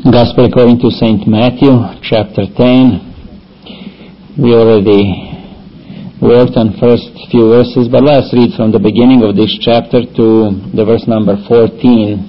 Gospel according to St. Matthew, chapter 10. We already worked on first few verses, but let's read from the beginning of this chapter to the verse number 14.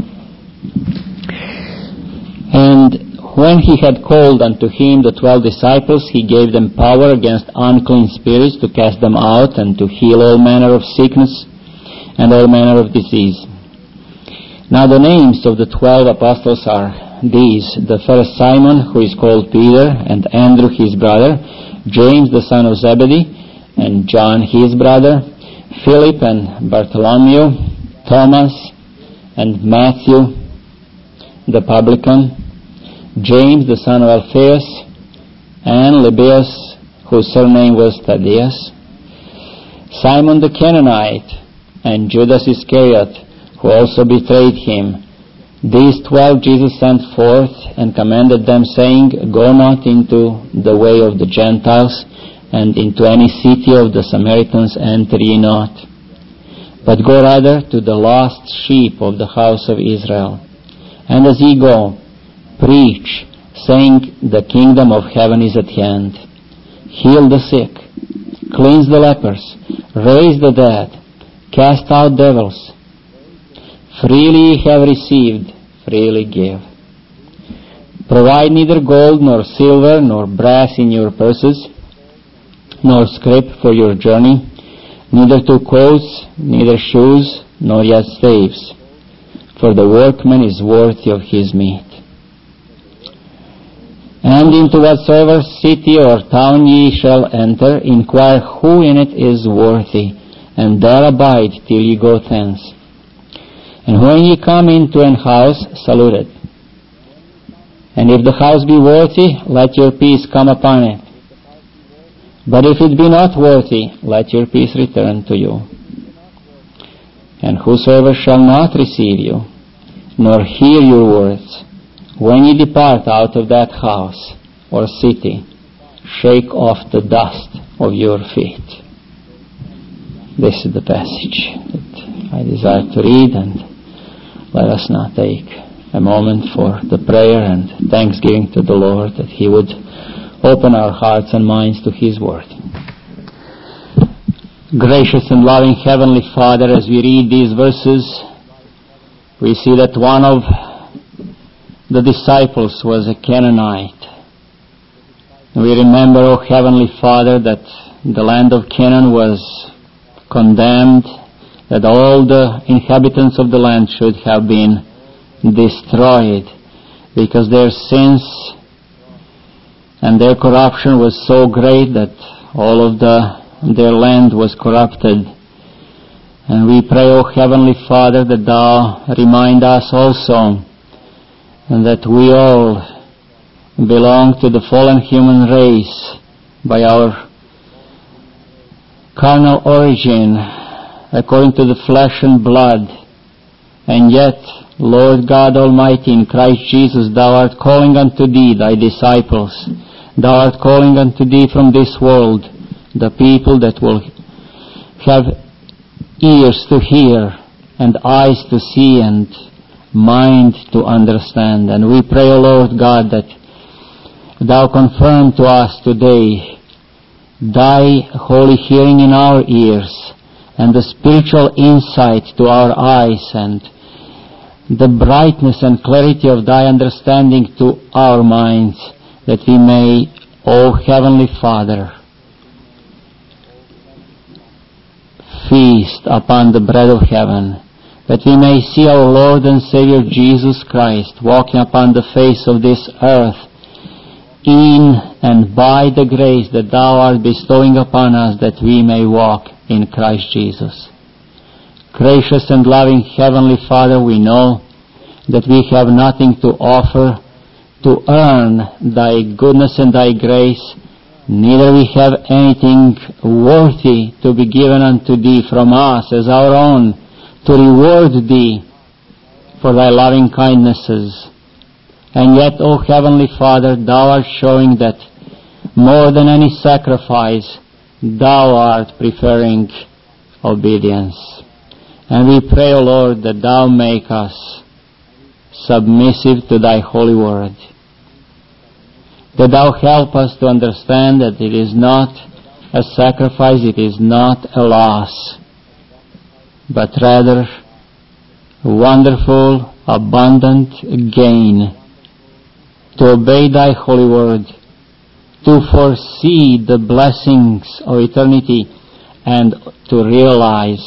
And when he had called unto him the 12 disciples, he gave them power against unclean spirits to cast them out and to heal all manner of sickness and all manner of disease. Now the names of the 12 apostles are these: the first Simon, who is called Peter, and Andrew his brother, James the son of Zebedee, and John his brother, Philip and Bartholomew, Thomas and Matthew the publican, James the son of Alphaeus, and Lebbaeus, whose surname was Thaddeus, Simon the Canaanite, and Judas Iscariot, who also betrayed him. These 12 Jesus sent forth and commanded them, saying, Go not into the way of the Gentiles, and into any city of the Samaritans enter ye not, but go rather to the lost sheep of the house of Israel. And as ye go, preach, saying, The kingdom of heaven is at hand. Heal the sick, cleanse the lepers, raise the dead, cast out devils. Freely ye have received, freely give. Provide neither gold, nor silver, nor brass in your purses, nor scrip for your journey, neither two coats, neither shoes, nor yet staves. For the workman is worthy of his meat. And into whatsoever city or town ye shall enter, inquire who in it is worthy, and there abide till ye go thence. And when ye come into an house, salute it. And if the house be worthy, let your peace come upon it. But if it be not worthy, let your peace return to you. And whosoever shall not receive you, nor hear your words, when ye depart out of that house or city, shake off the dust of your feet. This is the passage that I desire to read, and let us now take a moment for the prayer and thanksgiving to the Lord that He would open our hearts and minds to His Word. Gracious and loving Heavenly Father, as we read these verses, we see that one of the disciples was a Canaanite. We remember, O Heavenly Father, that the land of Canaan was condemned, that all the inhabitants of the land should have been destroyed because their sins and their corruption was so great that all of their land was corrupted. And we pray, O Heavenly Father, that Thou remind us also and that we all belong to the fallen human race by our carnal origin, according to the flesh and blood. And yet, Lord God Almighty, in Christ Jesus, Thou art calling unto Thee Thy disciples. Thou art calling unto Thee from this world the people that will have ears to hear and eyes to see and mind to understand. And we pray, O Lord God, that Thou confirm to us today Thy holy hearing in our ears, and the spiritual insight to our eyes, and the brightness and clarity of Thy understanding to our minds, that we may, O Heavenly Father, feast upon the bread of heaven, that we may see our Lord and Savior Jesus Christ walking upon the face of this earth, in and by the grace that Thou art bestowing upon us, that we may walk in Christ Jesus. Gracious and loving Heavenly Father, we know that we have nothing to offer to earn Thy goodness and Thy grace, neither we have anything worthy to be given unto Thee from us as our own, to reward Thee for Thy loving kindnesses. And yet, O Heavenly Father, Thou art showing that more than any sacrifice, Thou art preferring obedience. And we pray, O Lord, that Thou make us submissive to thy holy word. That thou help us to understand that it is not a sacrifice, it is not a loss, but rather wonderful, abundant gain to obey thy holy word, to foresee the blessings of eternity and to realize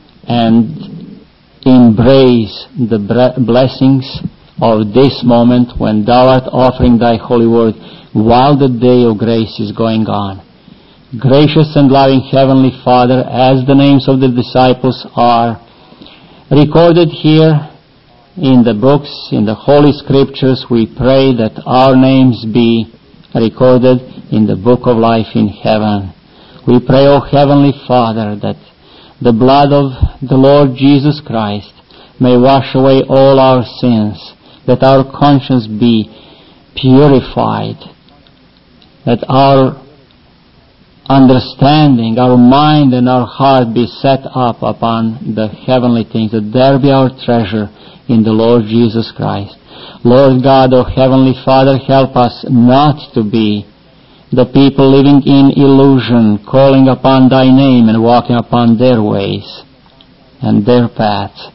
and embrace the blessings of this moment when thou art offering thy holy word while the day of grace is going on. Gracious and loving Heavenly Father, as the names of the disciples are recorded here in the books, in the Holy Scriptures, we pray that our names be recorded in the book of life in heaven. We pray, O Heavenly Father, that the blood of the Lord Jesus Christ may wash away all our sins, that our conscience be purified, that our understanding, our mind and our heart be set up upon the heavenly things, that there be our treasure in the Lord Jesus Christ. Lord God, O Heavenly Father, help us not to be the people living in illusion, calling upon thy name and walking upon their ways and their paths.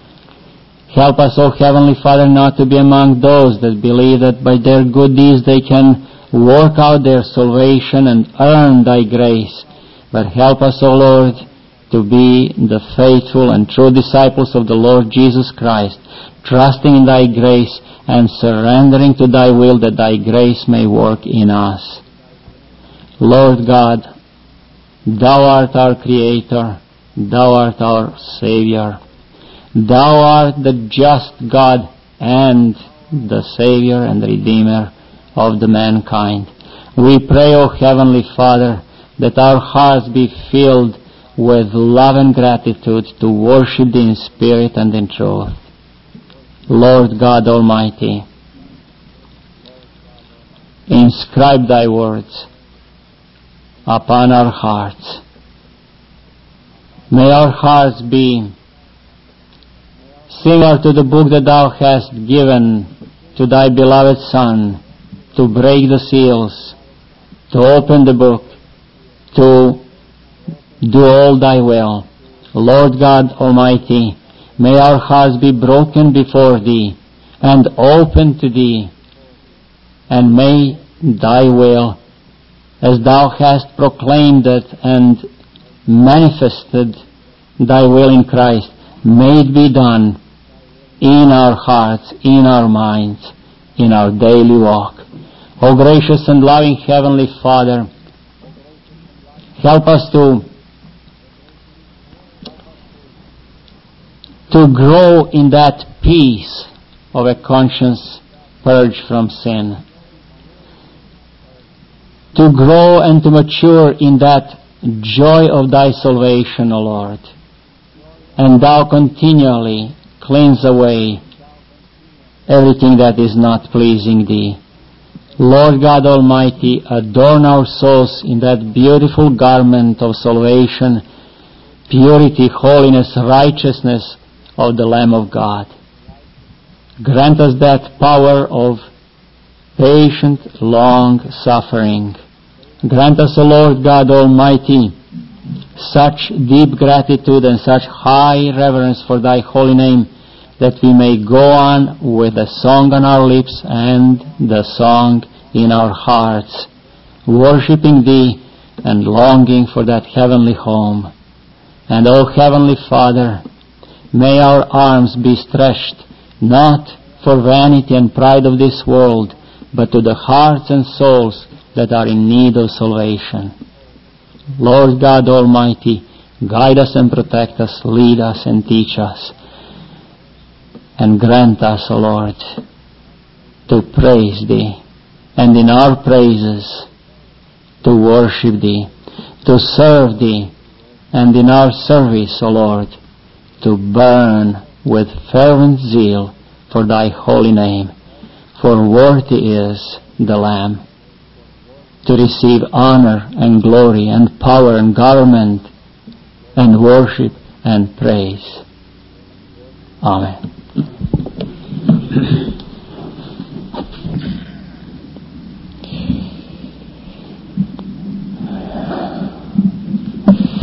Help us, O Heavenly Father, not to be among those that believe that by their good deeds they can work out their salvation and earn thy grace. But help us, O Lord, to be the faithful and true disciples of the Lord Jesus Christ, trusting in thy grace and surrendering to thy will that thy grace may work in us. Lord God, thou art our Creator, thou art our Savior. Thou art the just God and the Savior and Redeemer of the mankind. We pray, O Heavenly Father, that our hearts be filled with love and gratitude to worship Thee in spirit and in truth. Lord God Almighty, inscribe Thy words upon our hearts. May our hearts be similar to the book that Thou hast given to Thy beloved Son, to break the seals, to open the book, to do all Thy will. Lord God Almighty, may our hearts be broken before Thee and open to Thee, and may Thy will, as Thou hast proclaimed it and manifested Thy will in Christ, may it be done in our hearts, in our minds, in our daily walk. O gracious and loving Heavenly Father, help us to grow in that peace of a conscience purged from sin, to grow and to mature in that joy of Thy salvation, O Lord, and Thou continually cleanse away everything that is not pleasing Thee. Lord God Almighty, adorn our souls in that beautiful garment of salvation, purity, holiness, righteousness of the Lamb of God. Grant us that power of patient, long suffering. Grant us, O Lord God Almighty, such deep gratitude and such high reverence for Thy holy name, that we may go on with the song on our lips and the song in our hearts, worshiping Thee and longing for that heavenly home. And, O Heavenly Father, may our arms be stretched not for vanity and pride of this world, but to the hearts and souls that are in need of salvation. Lord God Almighty, guide us and protect us, lead us and teach us, and grant us, O Lord, to praise Thee, and in our praises to worship Thee, to serve Thee, and in our service, O Lord, to burn with fervent zeal for Thy holy name. For worthy is the Lamb to receive honor and glory and power and government and worship and praise. Amen.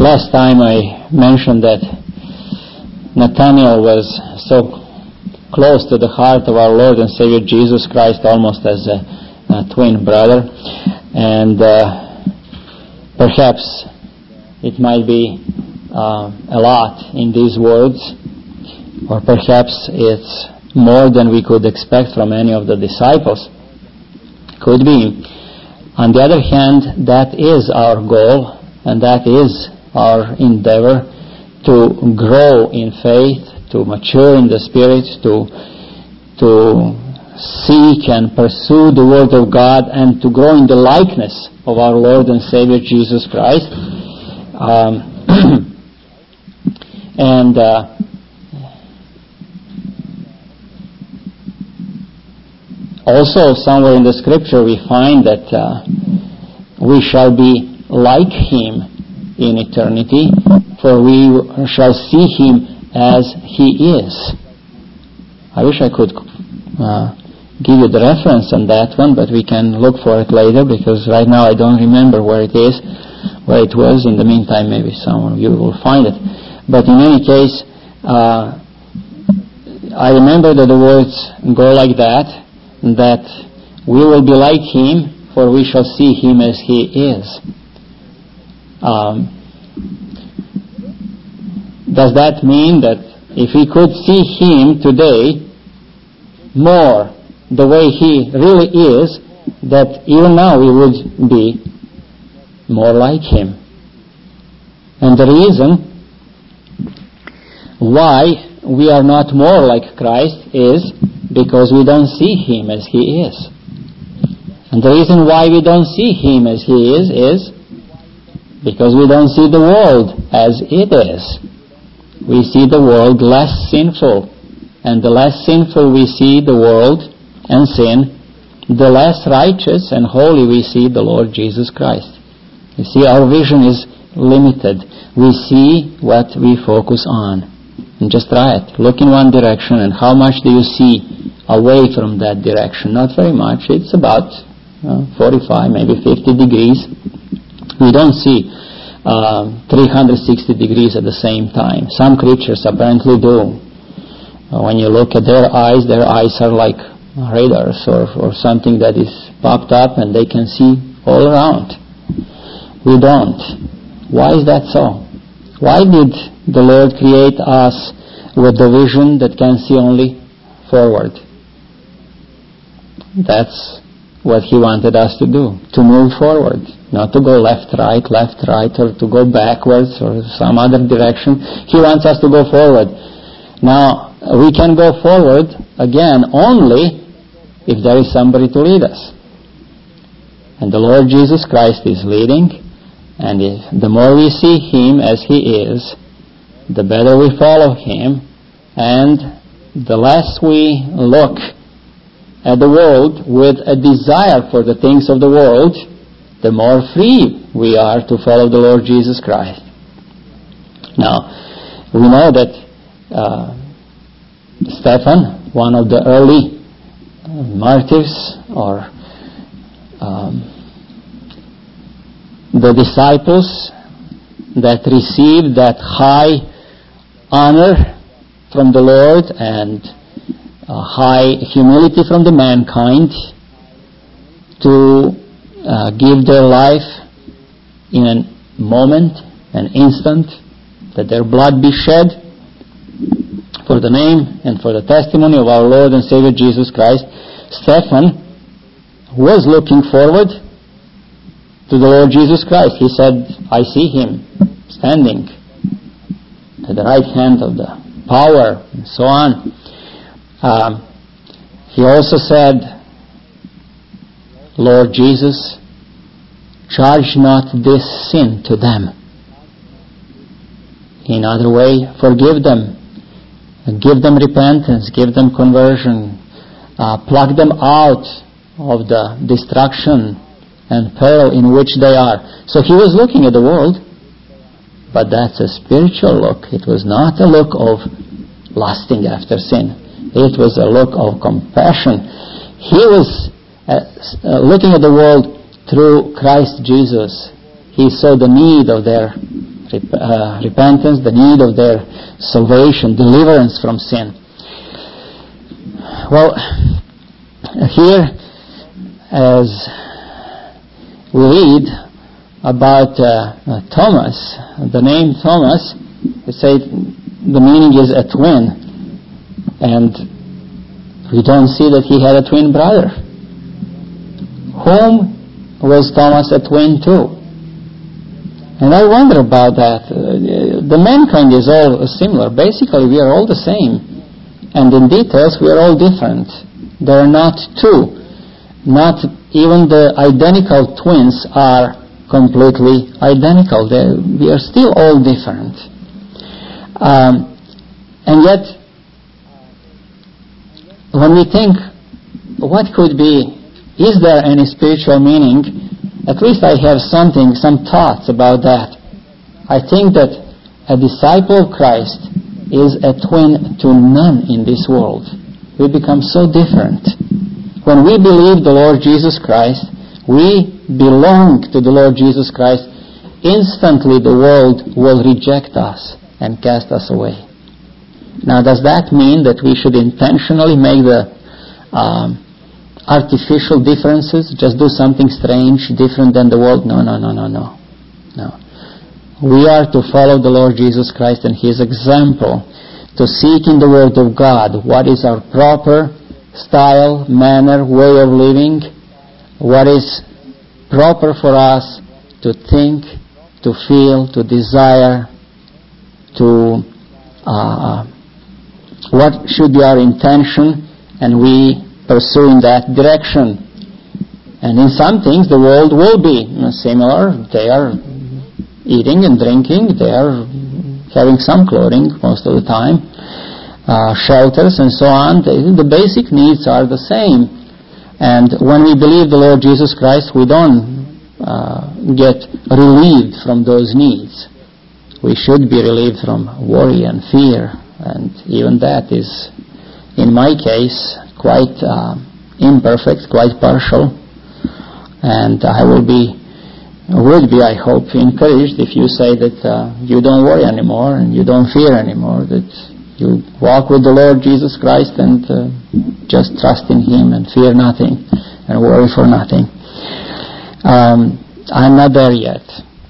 Last time I mentioned that Nathanael was so close to the heart of our Lord and Savior Jesus Christ, almost as a twin brother. And perhaps it might be a lot in these words, or perhaps it's more than we could expect from any of the disciples. Could be. On the other hand, that is our goal, and that is our endeavor, to grow in faith, to mature in the Spirit, to seek and pursue the Word of God, and to grow in the likeness of our Lord and Savior Jesus Christ. And also, somewhere in the Scripture we find that we shall be like Him in eternity, for we shall see Him as He is. I wish I could give you the reference on that one, but we can look for it later, because right now I don't remember where it is, where it was. In the meantime, maybe some of you will find it. But in any case, I remember that the words go like that we will be like Him, for we shall see Him as He is. Does that mean that if we could see Him today more the way He really is, that even now we would be more like Him? And the reason why we are not more like Christ is because we don't see Him as He is. And the reason why we don't see Him as He is because we don't see the world as it is. We see the world less sinful. And the less sinful we see the world and sin, the less righteous and holy we see the Lord Jesus Christ. You see, our vision is limited. We see what we focus on. And just try it. Look in one direction, and how much do you see away from that direction? Not very much. It's about 45, maybe 50 degrees. We don't see 360 degrees at the same time. Some creatures apparently do. When you look at their eyes are like radars or something that is popped up, and they can see all around. We don't. Why is that so? Why did the Lord create us with the vision that can see only forward? That's what He wanted us to do, to move forward, not to go left, right, or to go backwards or some other direction. He wants us to go forward. Now, we can go forward, again, only if there is somebody to lead us. And the Lord Jesus Christ is leading, and the more we see Him as He is, the better we follow Him, and the less we look at the world with a desire for the things of the world, the more free we are to follow the Lord Jesus Christ. Now, we know that Stephen, one of the early martyrs, or the disciples that received that high honor from the Lord and high humility from the mankind, to give their life in a moment, an instant, that their blood be shed for the name and for the testimony of our Lord and Savior Jesus Christ. Stephen was looking forward to the Lord Jesus Christ. He said, I see Him standing at the right hand of the power, and so on. He also said, Lord Jesus, charge not this sin to them. In other way, forgive them. Give them repentance. Give them conversion. Pluck them out of the destruction and peril in which they are. So he was looking at the world, but that's a spiritual look. It was not a look of lusting after sin. It was a look of compassion. He was looking at the world through Christ Jesus. He saw the need of their repentance, the need of their salvation, deliverance from sin. Well, here, as we read about Thomas, the name Thomas, we say the meaning is a twin, and we don't see that he had a twin brother. Whom was Thomas a twin to? And I wonder about that. The mankind is all similar. Basically, we are all the same. And in details, we are all different. There are not two. Not even the identical twins are completely identical. We are still all different. And yet, when we think, what could be, is there any spiritual meaning? At least I have some thoughts about that. I think that a disciple of Christ is a twin to none in this world. We become so different. When we believe the Lord Jesus Christ, we belong to the Lord Jesus Christ. Instantly the world will reject us and cast us away. Now, does that mean that we should intentionally make the artificial differences, just do something strange, different than the world? No. We are to follow the Lord Jesus Christ and His example, to seek in the Word of God what is our proper style, manner, way of living, what is proper for us to think, to feel, to desire, to what should be our intention, and we pursue in that direction. And in some things the world will be similar. They are eating and drinking, they are having some clothing most of the time, shelters and so on. The basic needs are the same. And when we believe the Lord Jesus Christ, we don't get relieved from those needs. We should be relieved from worry and fear, and even that is, in my case, quite imperfect, quite partial. And I would be, I hope, encouraged if you say that you don't worry anymore and you don't fear anymore, that you walk with the Lord Jesus Christ and just trust in Him and fear nothing and worry for nothing. I'm not there yet.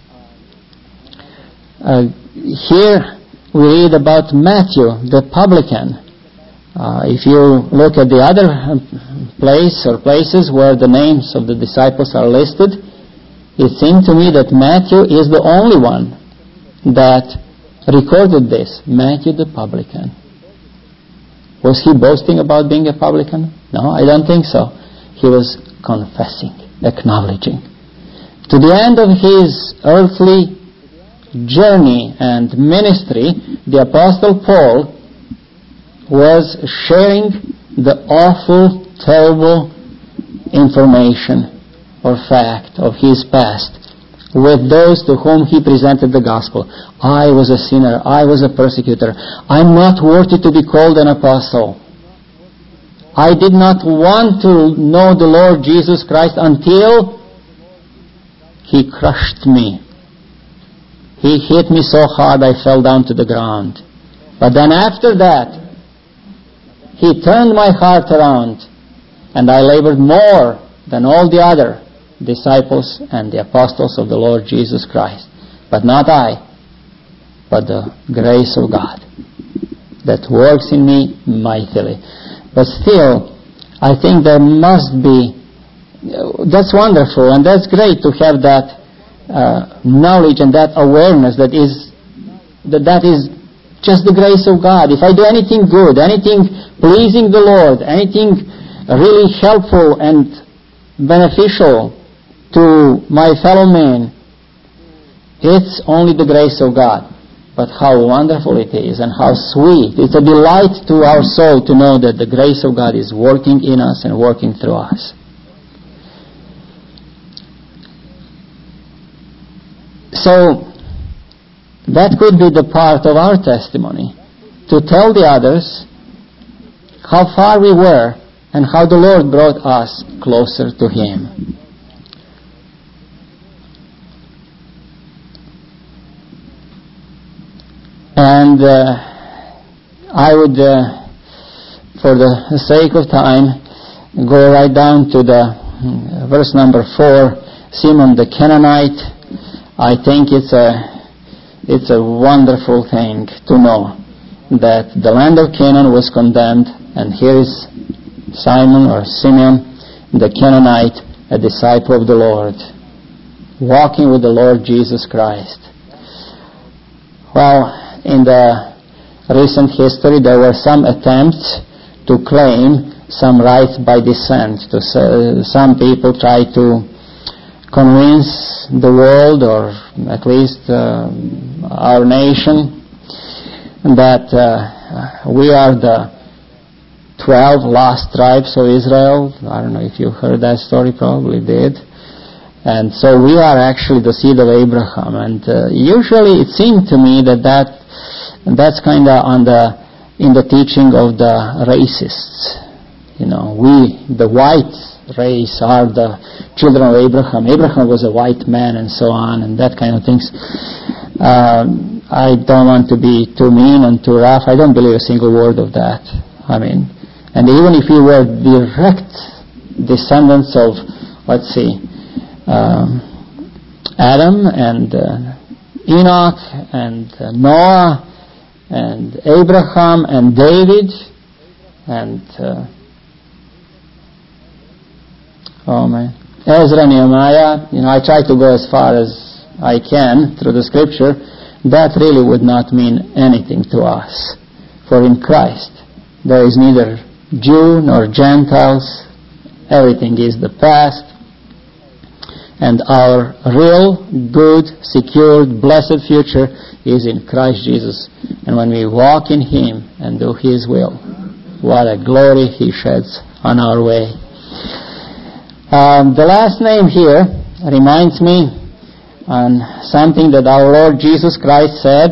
Here we read about Matthew, the publican. If you look at the other place or places where the names of the disciples are listed, it seemed to me that Matthew is the only one that recorded this. Matthew the publican. Was he boasting about being a publican? No, I don't think so. He was confessing, acknowledging. To the end of his earthly journey and ministry, the Apostle Paul was sharing the awful, terrible information or fact of his past with those to whom he presented the gospel. I was a sinner. I was a persecutor. I'm not worthy to be called an apostle. I did not want to know the Lord Jesus Christ until He crushed me. He hit me so hard I fell down to the ground. But then after that, He turned my heart around, and I labored more than all the other disciples and the apostles of the Lord Jesus Christ. But not I, but the grace of God that works in me mightily. But still, I think there must be, that's wonderful and that's great to have that knowledge and that awareness that is just the grace of God. If I do anything good, anything pleasing the Lord, anything really helpful and beneficial to my fellow man, it's only the grace of God. But how wonderful it is and how sweet. It's a delight to our soul to know that the grace of God is working in us and working through us. So, that could be the part of our testimony, to tell the others how far we were and how the Lord brought us closer to Him. And I would, for the sake of time, go right down to the verse number 4, Simon the Canaanite. I think it's a wonderful thing to know that the land of Canaan was condemned, and here is Simon or Simeon the Canaanite, a disciple of the Lord, walking with the Lord Jesus Christ. Well, in the recent history there were some attempts to claim some rights by descent. Some people try to convince the world, or at least our nation, that we are the 12 lost tribes of Israel. I don't know if you heard that story, probably did. And so we are actually the seed of Abraham. And usually it seemed to me that's kind of in the teaching of the racists. You know, we, the white race, are the children of Abraham. Abraham was a white man, and so on, and that kind of things. I don't want to be too mean and too rough. I don't believe a single word of that. I mean, and even if we were direct descendants of, let's see, Adam and Enoch and Noah and Abraham and David and Ezra, Nehemiah, I try to go as far as I can through the scripture. That really would not mean anything to us. For in Christ there is neither Jew nor Gentiles. Everything is the past. And our real, good, secured, blessed future is in Christ Jesus. And when we walk in Him and do His will, what a glory He sheds on our way. The last name here reminds me on something that our Lord Jesus Christ said.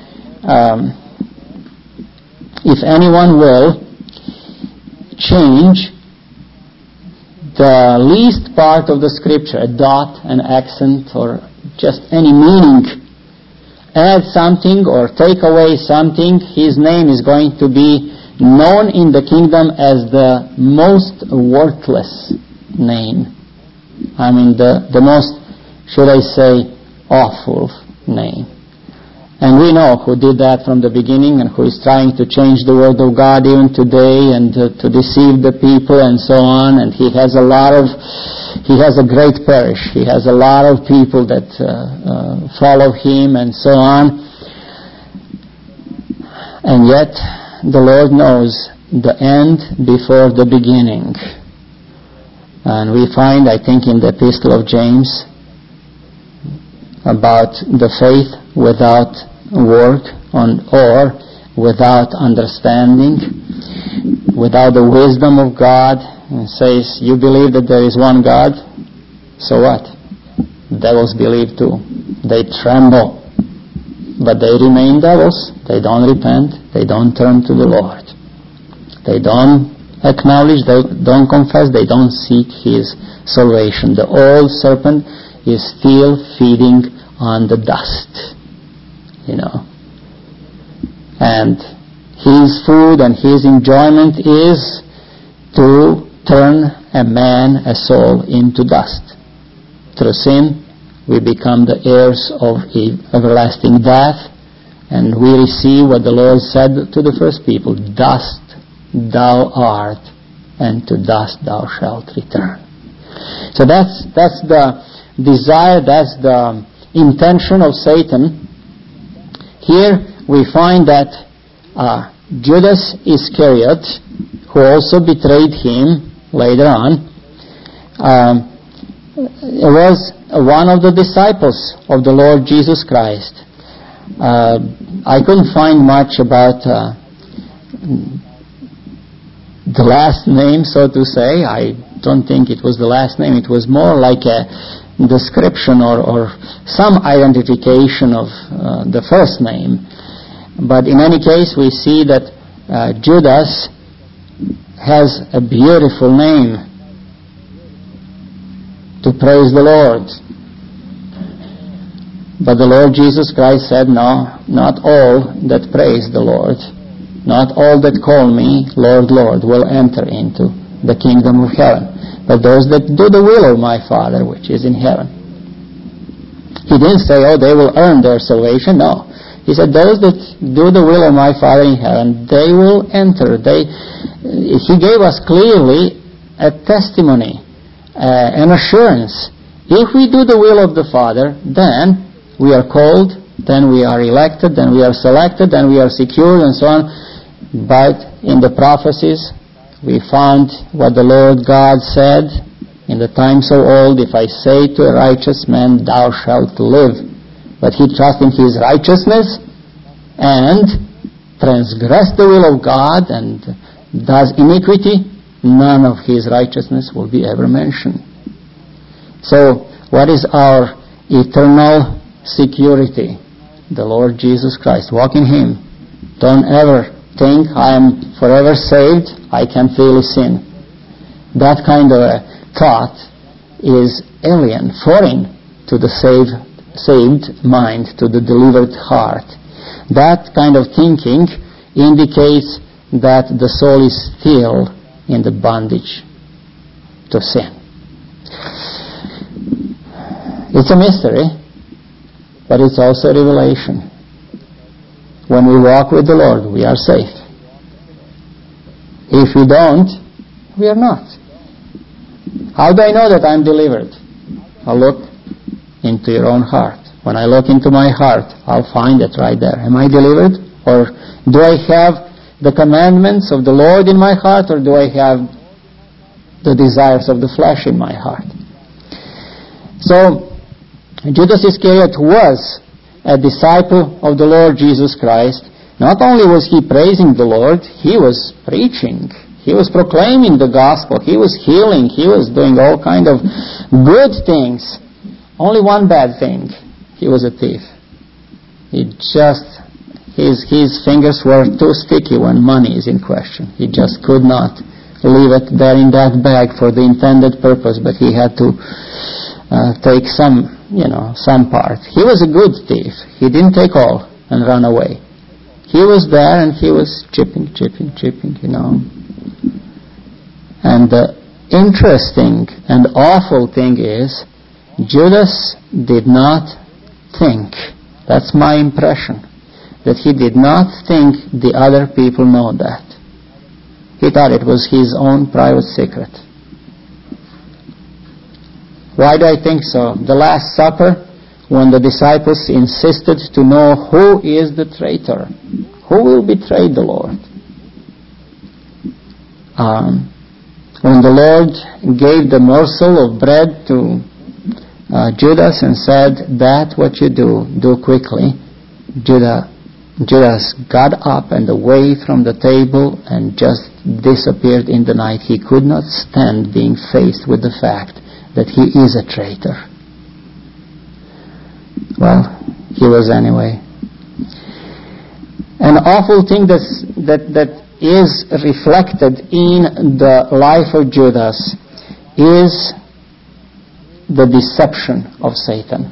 If anyone will change the least part of the scripture, a dot, an accent, or just any meaning, add something or take away something, his name is going to be known in the kingdom as the most worthless name. I mean, the most, should I say, awful name. And we know who did that from the beginning and who is trying to change the word of God even today and to deceive the people and so on. And he has a great parish. He has a lot of people that follow him and so on. And yet the Lord knows the end before the beginning. And we find, I think, in the Epistle of James about the faith without word or without understanding, without the wisdom of God. And says, you believe that there is one God, so what? Devils believe too. They tremble. But they remain devils. They don't repent. They don't turn to the Lord. They don't acknowledge, they don't confess, they don't seek His salvation. The old serpent is still feeding on the dust, and his food and his enjoyment is to turn a soul into dust. Through sin, we become the heirs of everlasting death, and we receive what the Lord said to the first people, dust thou art, and to dust thou shalt return. So that's the desire, that's the intention of Satan. Here we find that Judas Iscariot, who also betrayed him later on, was one of the disciples of the Lord Jesus Christ. I couldn't find much about the last name, so to say. I don't think it was the last name. It was more like a description or some identification of the first name. But in any case, we see that Judas has a beautiful name to praise the Lord. But the Lord Jesus Christ said, no, not all that praise the Lord, not all that call me, Lord, Lord, will enter into the kingdom of heaven, but those that do the will of my Father which is in heaven. He didn't say, oh, they will earn their salvation. No. He said, those that do the will of my Father in heaven, they will enter. He gave us clearly a testimony, an assurance. If we do the will of the Father, then we are called, then we are elected, then we are selected, then we are secured, and so on. But in the prophecies, we found what the Lord God said in the times of old, if I say to a righteous man, thou shalt live, but he trusts in his righteousness and transgress the will of God and does iniquity, none of his righteousness will be ever mentioned. So, what is our eternal security? The Lord Jesus Christ. Walk in Him. Don't ever think I am forever saved, I can freely sin. That kind of a thought is alien, foreign to the saved mind, to the delivered heart. That kind of thinking indicates that the soul is still in the bondage to sin. It's a mystery, but it's also a revelation. When we walk with the Lord, we are safe. If we don't, we are not. How do I know that I'm delivered? I'll look into your own heart. When I look into my heart, I'll find it right there. Am I delivered? Or do I have the commandments of the Lord in my heart, or do I have the desires of the flesh in my heart? So, Judas Iscariot was a disciple of the Lord Jesus Christ. Not only was he praising the Lord, he was preaching. He was proclaiming the gospel. He was healing. He was doing all kind of good things. Only one bad thing. He was a thief. His fingers were too sticky when money is in question. He just could not leave it there in that bag for the intended purpose, but he had to take some part. He was a good thief. He didn't take all and run away. He was there and he was chipping. And the interesting and awful thing is, Judas did not think, that's my impression, that he did not think the other people know that. He thought it was his own private secret. Why do I think so? The Last Supper, when the disciples insisted to know who is the traitor, who will betray the Lord. When the Lord gave the morsel of bread to Judas and said, that what you do quickly, Judas got up and away from the table and just disappeared in the night. He could not stand being faced with the fact that he is a traitor. Well, he was anyway. An awful thing that is reflected in the life of Judas is the deception of Satan.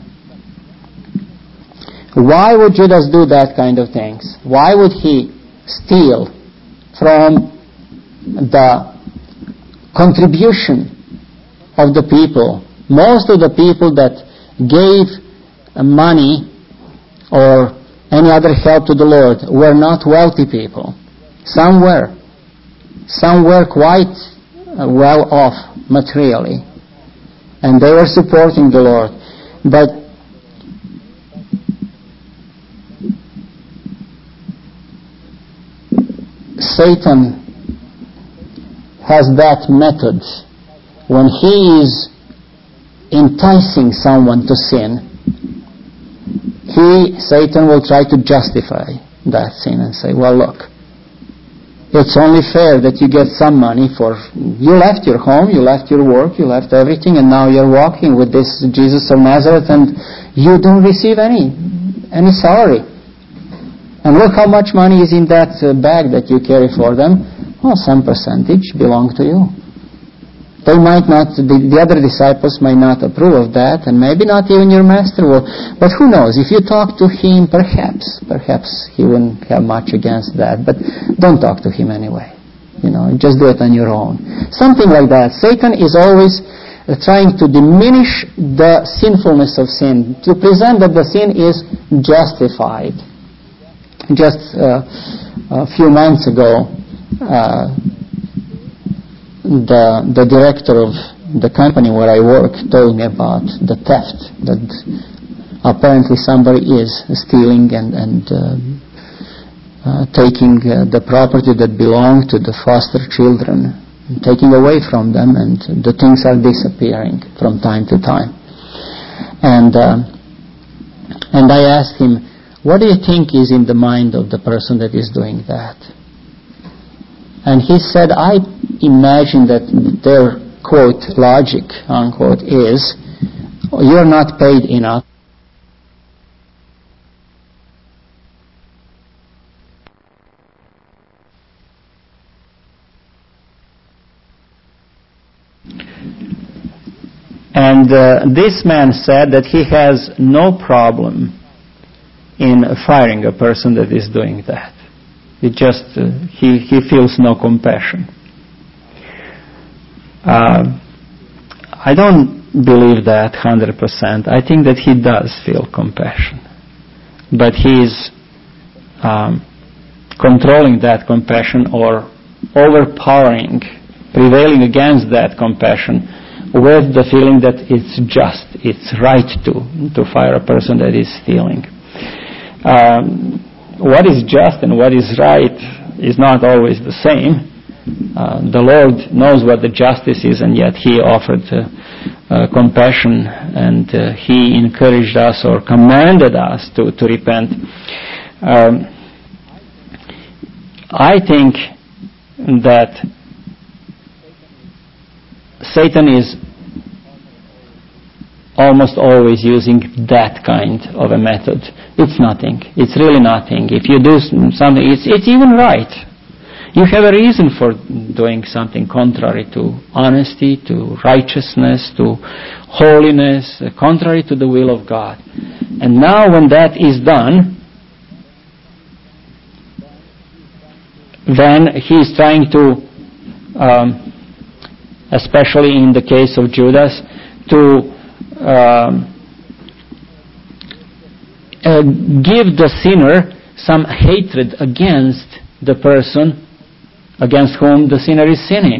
Why would Judas do that kind of things? Why would he steal from the contribution of the people? Most of the people that gave money or any other help to the Lord were not wealthy people. Some were. Some were quite well off materially. And they were supporting the Lord. But Satan has that method. When he is enticing someone to sin, Satan will try to justify that sin and say, well, look, it's only fair that you get some money for, you left your home, you left your work, you left everything, and now you're walking with this Jesus of Nazareth, and you don't receive any salary. And look how much money is in that bag that you carry for them. Oh, some percentage belong to you. They might not, the other disciples might not approve of that, and maybe not even your master will. But who knows? If you talk to him, perhaps he wouldn't have much against that. But don't talk to him anyway. Just do it on your own. Something like that. Satan is always trying to diminish the sinfulness of sin, to present that the sin is justified. Just a few months ago, the director of the company where I work told me about the theft, that apparently somebody is stealing and taking the property that belonged to the foster children, taking away from them, and the things are disappearing from time to time. And I asked him, what do you think is in the mind of the person that is doing that? And he said, I imagine that their, quote, logic, unquote, is, you're not paid enough. And this man said that he has no problem in firing a person that is doing that. It just, he feels no compassion. I don't believe that 100%. I think that he does feel compassion. But he's controlling that compassion or overpowering, prevailing against that compassion with the feeling that it's just, it's right to fire a person that is stealing. What is just and what is right is not always the same. The Lord knows what the justice is, and yet He offered compassion, and He encouraged us or commanded us to repent. I think that Satan is almost always using that kind of a method. It's nothing. It's really nothing. If you do something, it's even right. You have a reason for doing something contrary to honesty, to righteousness, to holiness, contrary to the will of God. And now when that is done, then he is trying to, especially in the case of Judas, to give the sinner some hatred against the person against whom the sinner is sinning.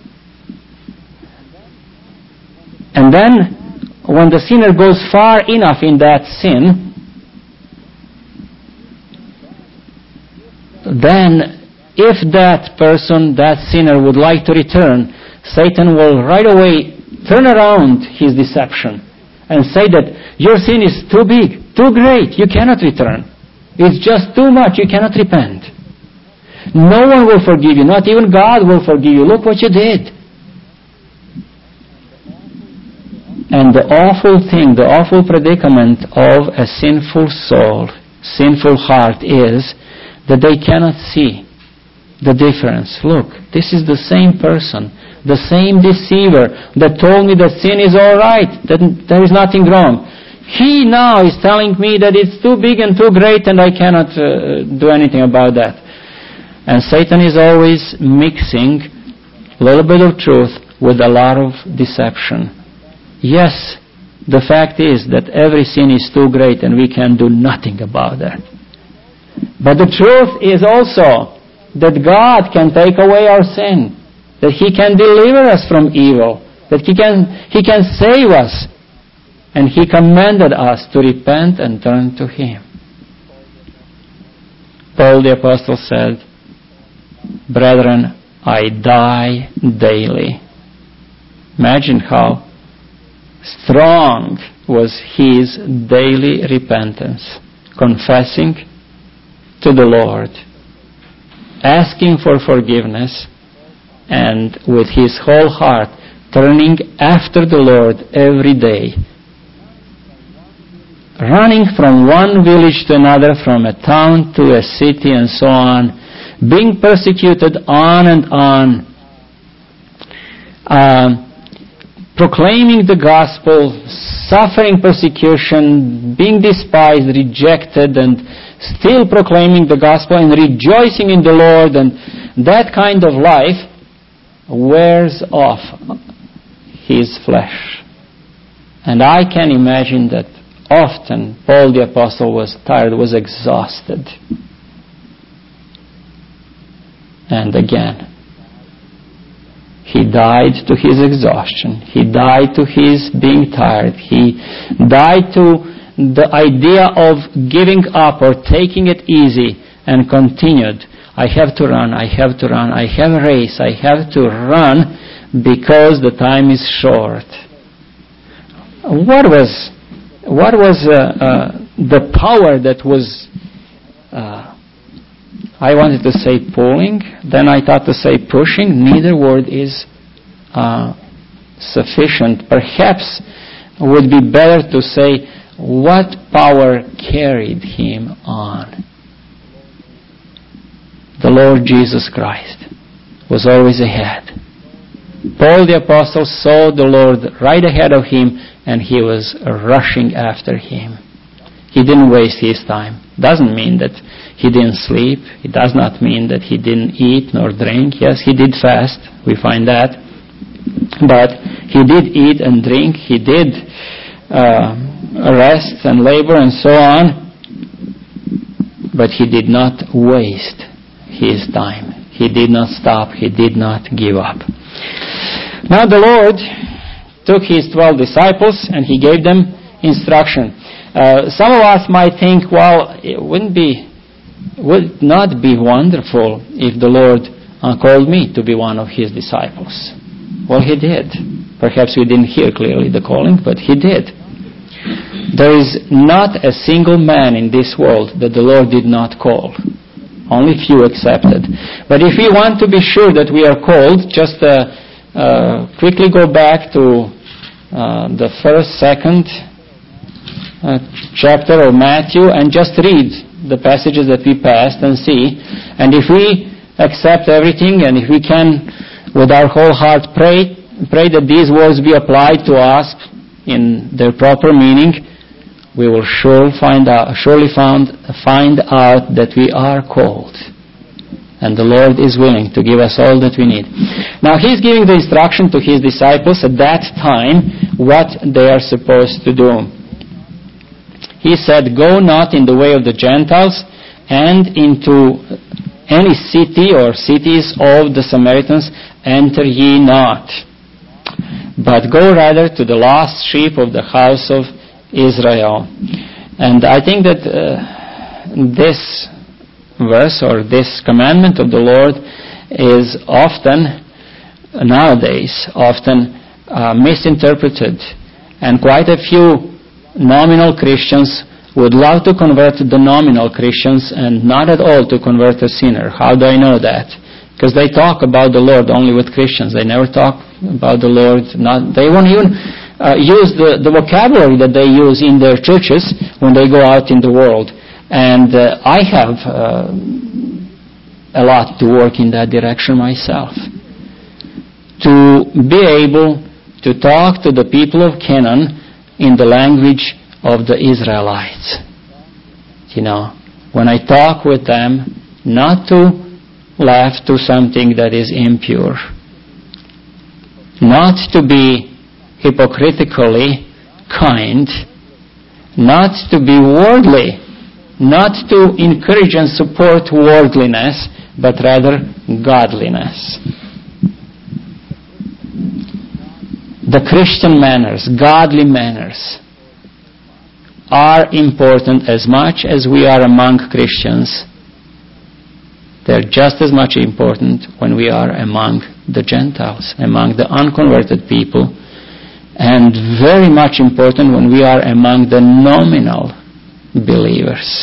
And then, when the sinner goes far enough in that sin, then if that person, that sinner, would like to return, Satan will right away turn around his deception and say that your sin is too big, too great, you cannot return. It's just too much, you cannot repent. No one will forgive you, not even God will forgive you. Look what you did. And the awful thing, the awful predicament of a sinful soul, sinful heart is that they cannot see the difference. Look, this is the same person, the same deceiver that told me that sin is all right, that there is nothing wrong. He now is telling me that it's too big and too great and I cannot do anything about that. And Satan is always mixing a little bit of truth with a lot of deception. Yes, the fact is that every sin is too great and we can do nothing about that. But the truth is also that God can take away our sin, that He can deliver us from evil, that He can save us. And He commanded us to repent and turn to Him. Paul the Apostle said, "Brethren, I die daily." Imagine how strong was his daily repentance, confessing to the Lord, asking for forgiveness, and with his whole heart turning after the Lord every day, running from one village to another, from a town to a city and so on, being persecuted on and on. proclaiming the gospel, suffering persecution, being despised, rejected, and still proclaiming the gospel and rejoicing in the Lord, and that kind of life wears off his flesh. And I can imagine that often Paul the Apostle was tired, was exhausted. And again, he died to his exhaustion. He died to his being tired. He died to the idea of giving up or taking it easy, and continued. I have to run, I have to run, I have a race, I have to run because the time is short. What was the power that was, I wanted to say pulling, then I thought to say pushing. Neither word is sufficient. Perhaps it would be better to say what power carried him on. The Lord Jesus Christ was always ahead. Paul the Apostle saw the Lord right ahead of him, and he was rushing after him. He didn't waste his time. Doesn't mean that he didn't sleep. It does not mean that he didn't eat nor drink. Yes, he did fast. We find that. But he did eat and drink. He did rest and labor and so on. But he did not waste his time. He did not stop. He did not give up. Now the Lord took his 12 disciples and he gave them instruction. Some of us might think, well, it would not be wonderful if the Lord called me to be one of his disciples. Well, he did. Perhaps we didn't hear clearly the calling, but he did. There is not a single man in this world that the Lord did not call. Only few accepted. But if we want to be sure that we are called, just quickly go back to the second chapter of Matthew and just read the passages that we passed and see. And if we accept everything, and if we can with our whole heart pray that these words be applied to us in their proper meaning, we will surely find out that we are called. And the Lord is willing to give us all that we need. Now he's giving the instruction to his disciples at that time what they are supposed to do. He said, "Go not in the way of the Gentiles, and into any city or cities of the Samaritans enter ye not, but go rather to the lost sheep of the house of Israel." And I think that this verse or this commandment of the Lord is often, nowadays, misinterpreted. And quite a few nominal Christians would love to convert the nominal Christians and not at all to convert a sinner. How do I know that? Because they talk about the Lord only with Christians. They never talk about the Lord. They won't even use the vocabulary that they use in their churches when they go out in the world. And I have a lot to work in that direction myself. To be able to talk to the people of Canaan in the language of the Israelites. You know, when I talk with them, not to laugh to something that is impure. Not to be hypocritically kind. Not to be worldly. Not to encourage and support worldliness, but rather godliness. The Christian manners, godly manners, are important as much as we are among Christians. They're just as much important when we are among the Gentiles, among the unconverted people, and very much important when we are among the nominal believers.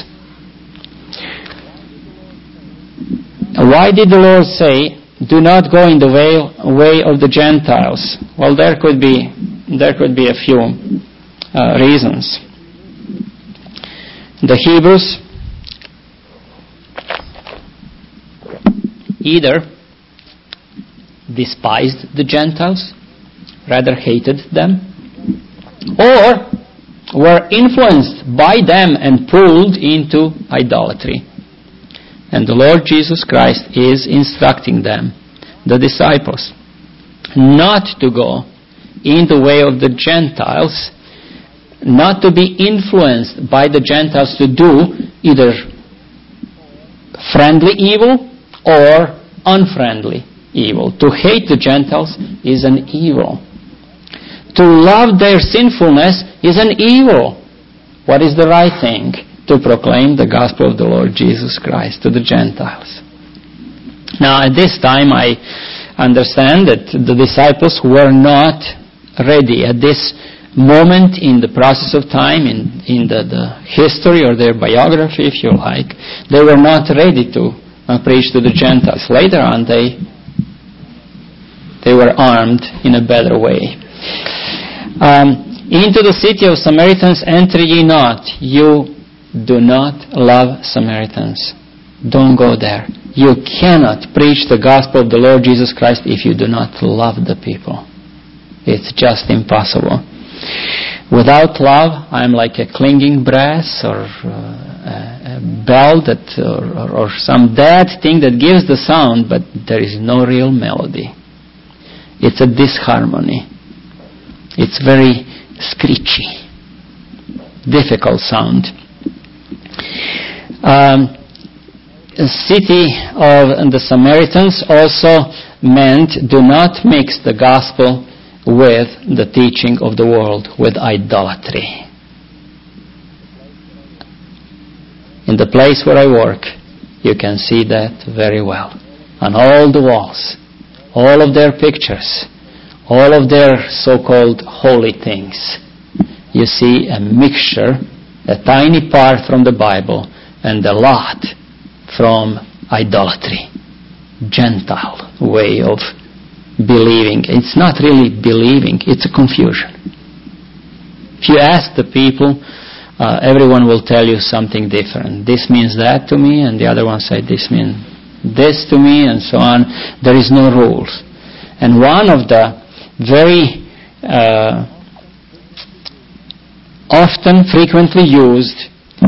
Why did the Lord say, "Do not go in the way of the Gentiles"? Well, there could be a few reasons. The Hebrews either despised the Gentiles rather hated them, or were influenced by them and pulled into idolatry. And the Lord Jesus Christ is instructing them, the disciples, not to go in the way of the Gentiles, not to be influenced by the Gentiles to do either friendly evil or unfriendly evil. To hate the Gentiles is an evil. To love their sinfulness is an evil. What is the right thing? To proclaim the gospel of the Lord Jesus Christ to the Gentiles. Now, at this time, I understand that the disciples were not ready at this moment in the process of time, in the history or their biography, if you like. They were not ready to preach to the Gentiles. Later on, they were armed in a better way. Into the city of Samaritans enter ye not. You do not love Samaritans. Don't go there. You cannot preach the gospel of the Lord Jesus Christ if you do not love the people. It's just impossible. Without love, I'm like a clinging brass or a bell or some dead thing that gives the sound, but there is no real melody. It's a disharmony. It's very screechy, difficult sound. The city of the Samaritans also meant do not mix the gospel with the teaching of the world, with idolatry. In the place where I work, you can see that very well. On all the walls, all of their pictures, all of their so-called holy things, you see a mixture, a tiny part from the Bible and a lot from idolatry, Gentile way of believing. It's not really believing, it's a confusion. If you ask the people, everyone will tell you something different. This means that to me, and the other one said this means this to me, and so on. There is no rules. And one of the very often, frequently used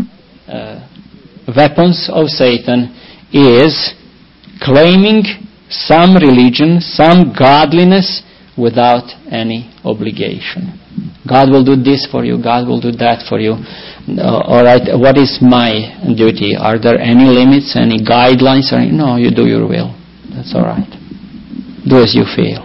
weapons of Satan is claiming some religion, some godliness without any obligation. God will do this for you, God will do that for you. All right, what is my duty? Are there any limits, any guidelines? No, you do your will. That's all right. Do as you feel,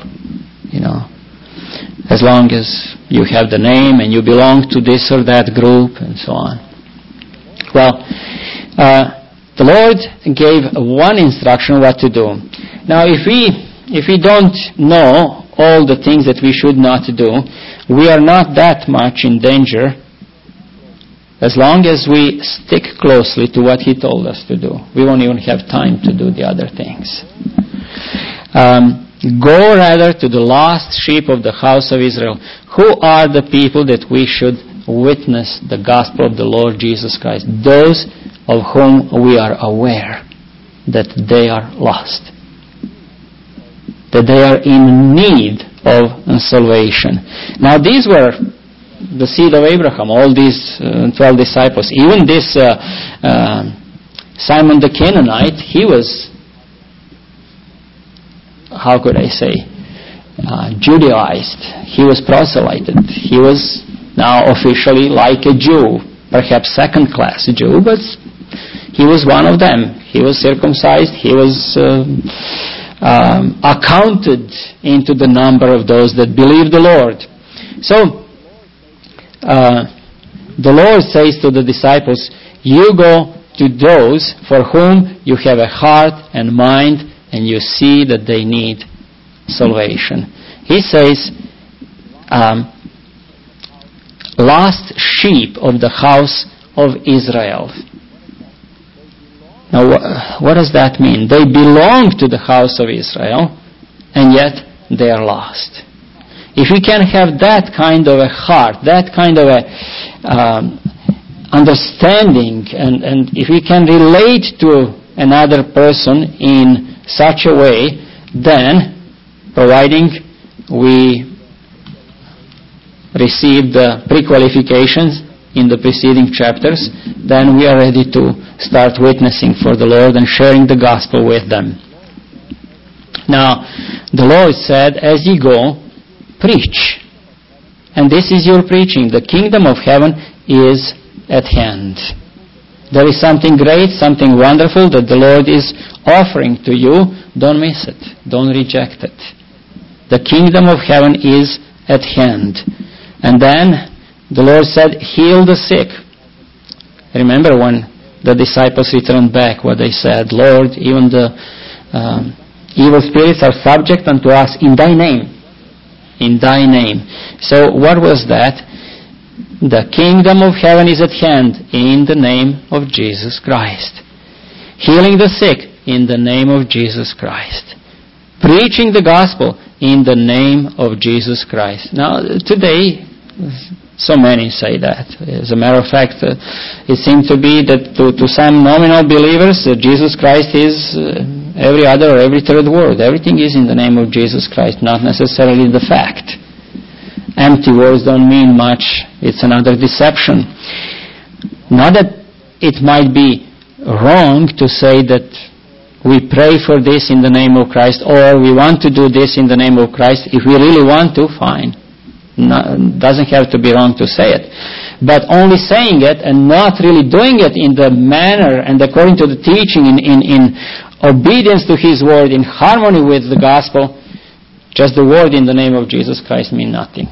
as long as you have the name and you belong to this or that group and so on. Well, the Lord gave one instruction what to do. Now, if we don't know all the things that we should not do, we are not that much in danger as long as we stick closely to what He told us to do. We won't even have time to do the other things. Go rather to the lost sheep of the house of Israel. Who are the people that we should witness the gospel of the Lord Jesus Christ? Those of whom we are aware that they are lost, that they are in need of salvation. Now these were the seed of Abraham, all these 12 disciples. Even this Simon the Canaanite, he was, how could I say, Judaized. He was proselyted. He was now officially like a Jew, perhaps second-class Jew, but he was one of them. He was circumcised. He was accounted into the number of those that believe the Lord. So, the Lord says to the disciples, you go to those for whom you have a heart and mind and you see that they need salvation. He says, lost sheep of the house of Israel. Now, what does that mean? They belong to the house of Israel, and yet they are lost. If we can have that kind of a heart, that kind of a understanding, and if we can relate to another person in such a way, then, providing we received the pre-qualifications in the preceding chapters, then we are ready to start witnessing for the Lord and sharing the gospel with them. Now, the Lord said, as ye go, preach. And this is your preaching. The kingdom of heaven is at hand. There is something great, something wonderful that the Lord is offering to you. Don't miss it. Don't reject it. The kingdom of heaven is at hand. And then the Lord said, heal the sick. Remember when the disciples returned back, what they said, Lord, even the evil spirits are subject unto us in thy name. In thy name. So what was that? The kingdom of heaven is at hand in the name of Jesus Christ. Healing the sick in the name of Jesus Christ. Preaching the gospel in the name of Jesus Christ. Now, today, so many say that. As a matter of fact, it seems to be that to some nominal believers, Jesus Christ is every other or every third word. Everything is in the name of Jesus Christ, not necessarily the fact. Empty words don't mean much. It's another deception. Not that it might be wrong to say that we pray for this in the name of Christ, or we want to do this in the name of Christ. If we really want to, fine. Doesn't have to be wrong to say it. But only saying it and not really doing it in the manner and according to the teaching, in obedience to His word, in harmony with the gospel, just the word in the name of Jesus Christ mean nothing.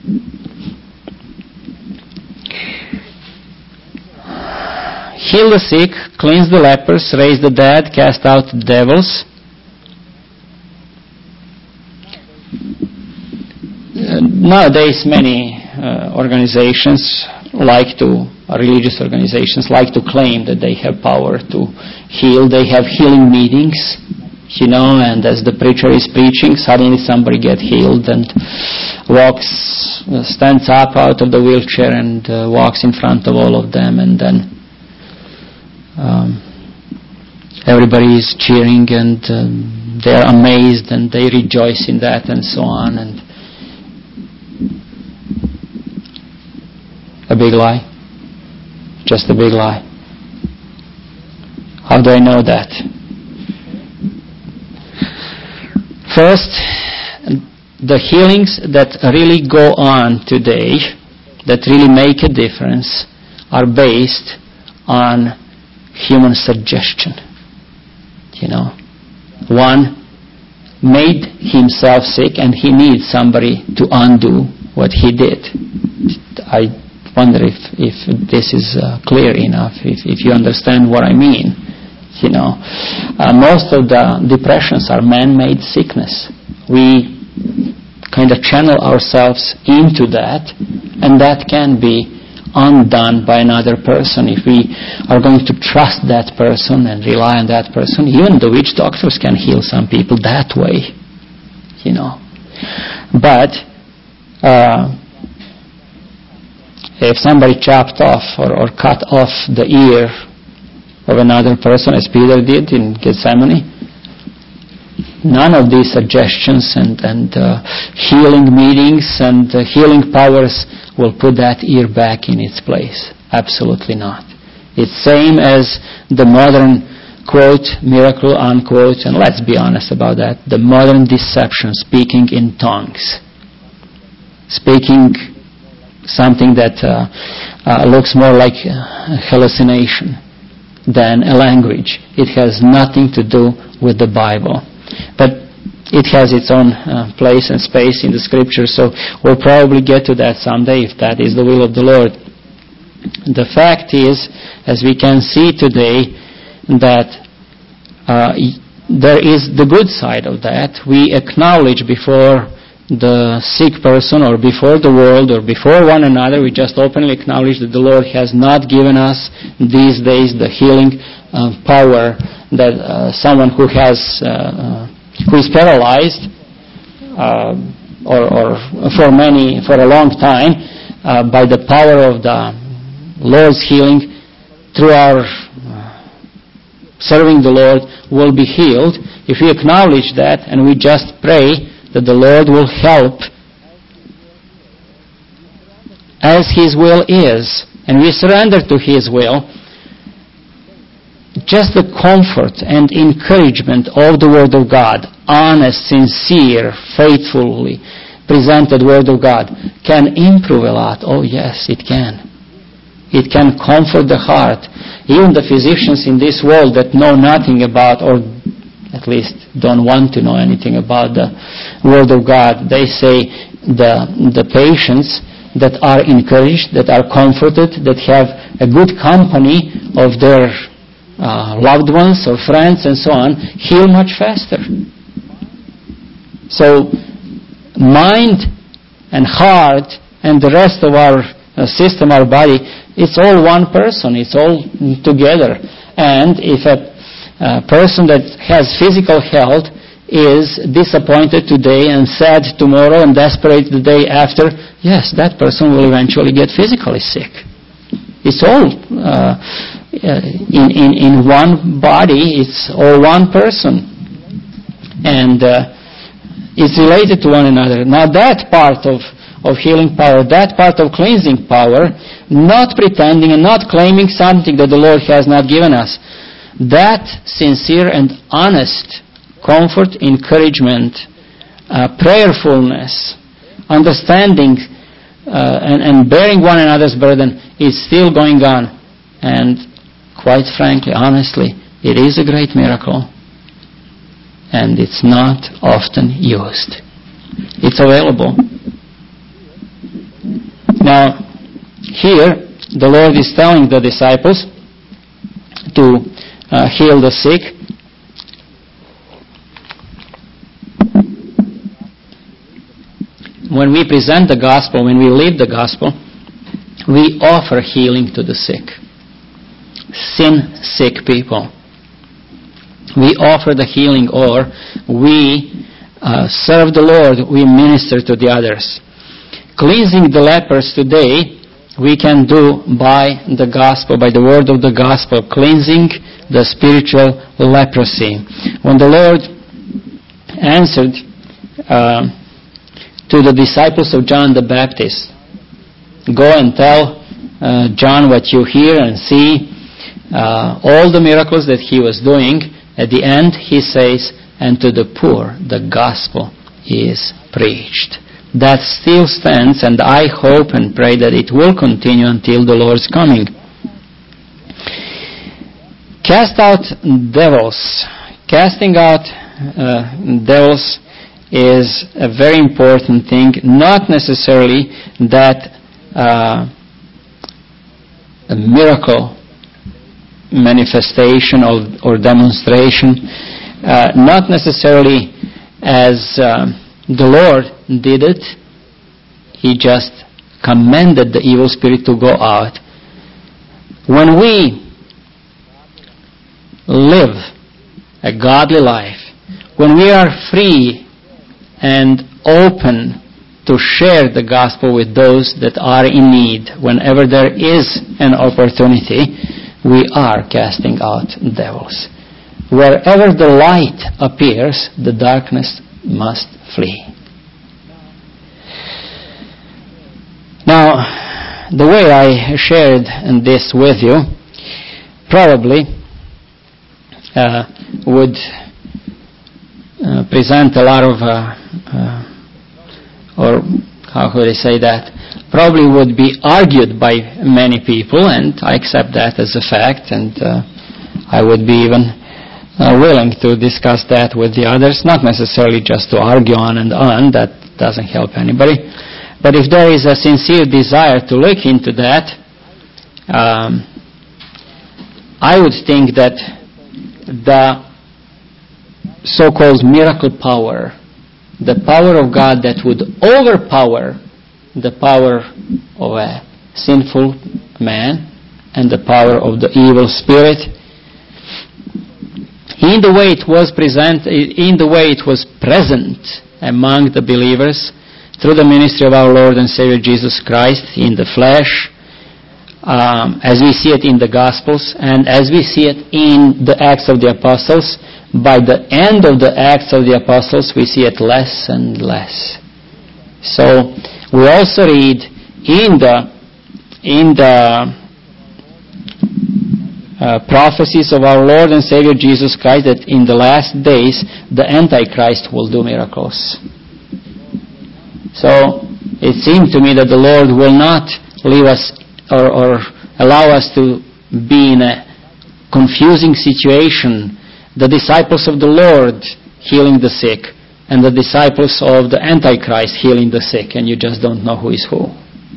Heal the sick, cleanse the lepers, raise the dead, cast out devils. Nowadays, many organizations religious organizations like to claim that they have power to heal. They have healing meetings, and as the preacher is preaching, suddenly somebody gets healed and stands up out of the wheelchair and walks in front of all of them, and then everybody is cheering and they are amazed and they rejoice in that and so on. And a big lie. Just a big lie. How do I know that? First, the healings that really go on today, that really make a difference, are based on human suggestion. One made himself sick and he needs somebody to undo what he did. I wonder if this is clear enough, if you understand what I mean. Most of the depressions are man-made sickness. We kind of channel ourselves into that, and that can be undone by another person if we are going to trust that person and rely on that person. Even the witch doctors can heal some people that way, But if somebody chopped off or cut off the ear of another person, as Peter did in Gethsemane, none of these suggestions and healing meetings and healing powers will put that ear back in its place. Absolutely not. It's same as the modern, quote, miracle, unquote, and let's be honest about that, the modern deception, speaking in tongues. Speaking something that looks more like hallucination than a language. It has nothing to do with the Bible. But it has its own place and space in the Scripture, so we'll probably get to that someday if that is the will of the Lord. The fact is, as we can see today, that there is the good side of that. We acknowledge before the sick person or before the world or before one another, we just openly acknowledge that the Lord has not given us these days the healing power that someone who is paralyzed or for a long time by the power of the Lord's healing through our serving the Lord will be healed. If we acknowledge that and we just pray that the Lord will help as His will is, and we surrender to His will, just the comfort and encouragement of the Word of God, honest, sincere, faithfully presented Word of God, can improve a lot. Oh yes, it can. It can comfort the heart. Even the physicians in this world that know nothing about, or at least don't want to know anything about the Word of God, they say the patients that are encouraged, that are comforted, that have a good company of their loved ones or friends and so on, heal much faster. So mind and heart and the rest of our system, our body, it's all one person. It's all together. And if a person that has physical health is disappointed today and sad tomorrow and desperate the day after, yes, that person will eventually get physically sick. It's all in one body. It's all one person. And it's related to one another. Now that part of healing power, that part of cleansing power, not pretending and not claiming something that the Lord has not given us, that sincere and honest comfort, encouragement, prayerfulness, understanding, and bearing one another's burden is still going on. And quite frankly, honestly, it is a great miracle. And it's not often used. It's available. Now, here, the Lord is telling the disciples to heal the sick. When we present the gospel, when we live the gospel, we offer healing to the sick. Sin-sick people. We offer the healing, or we serve the Lord, we minister to the others. Cleansing the lepers today, we can do by the gospel, by the word of the gospel, cleansing the spiritual leprosy. When the Lord answered to the disciples of John the Baptist, go and tell John what you hear and see, all the miracles that he was doing. At the end, he says, and to the poor the gospel is preached. That still stands, and I hope and pray that it will continue until the Lord's coming. Cast out devils. Casting out devils is a very important thing, not necessarily that a miracle manifestation or demonstration, not necessarily as the Lord did it. He just commanded the evil spirit to go out. When we live a godly life, when we are free and open to share the gospel with those that are in need, whenever there is an opportunity, we are casting out devils. Wherever the light appears, the darkness must flee. Now, the way I shared this with you probably would present a lot of, or how could I say that, probably would be argued by many people, and I accept that as a fact, and I would be even willing to discuss that with the others, not necessarily just to argue on and on, that doesn't help anybody. But if there is a sincere desire to look into that, I would think that the so-called miracle power, the power of God that would overpower the power of a sinful man and the power of the evil spirit, in the way it was present among the believers through the ministry of our Lord and Savior Jesus Christ in the flesh, as we see it in the Gospels and as we see it in the Acts of the Apostles. By the end of the Acts of the Apostles, we see it less and less. So we also read in the in the prophecies of our Lord and Savior Jesus Christ that in the last days the Antichrist will do miracles. So it seemed to me that the Lord will not leave us or allow us to be in a confusing situation. The disciples of the Lord healing the sick, and the disciples of the Antichrist healing the sick, and you just don't know who is who.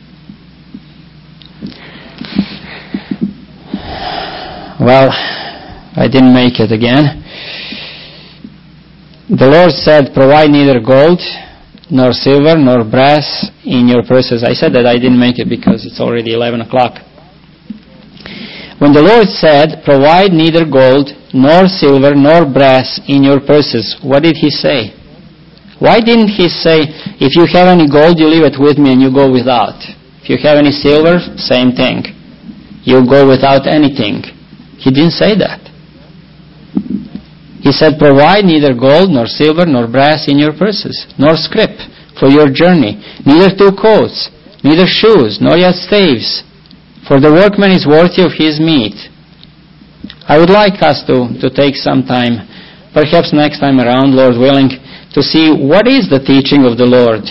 Well, I didn't make it again. The Lord said, provide neither gold, nor silver, nor brass in your purses. I said that I didn't make it because it's already 11 o'clock. When the Lord said, provide neither gold, nor silver, nor brass in your purses, what did He say? Why didn't He say, if you have any gold, you leave it with me and you go without? If you have any silver, same thing. You go without anything. He didn't say that. He said, provide neither gold, nor silver, nor brass in your purses, nor scrip for your journey, neither 2 coats, neither shoes, nor yet staves, for the workman is worthy of his meat. I would like us to take some time, perhaps next time around, Lord willing, to see what is the teaching of the Lord.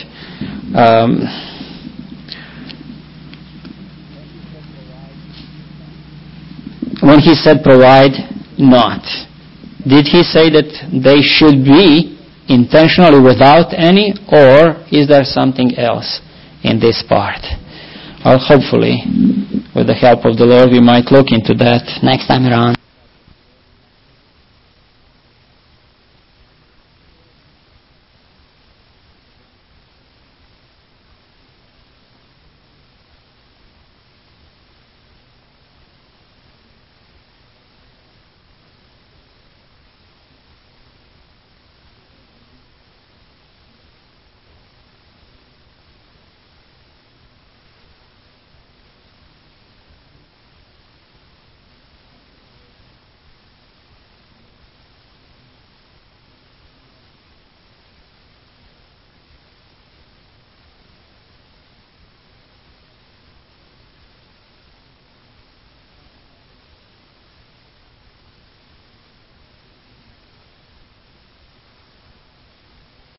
When He said provide not, did He say that they should be intentionally without any, or is there something else in this part? Well, hopefully, with the help of the Lord, we might look into that next time around.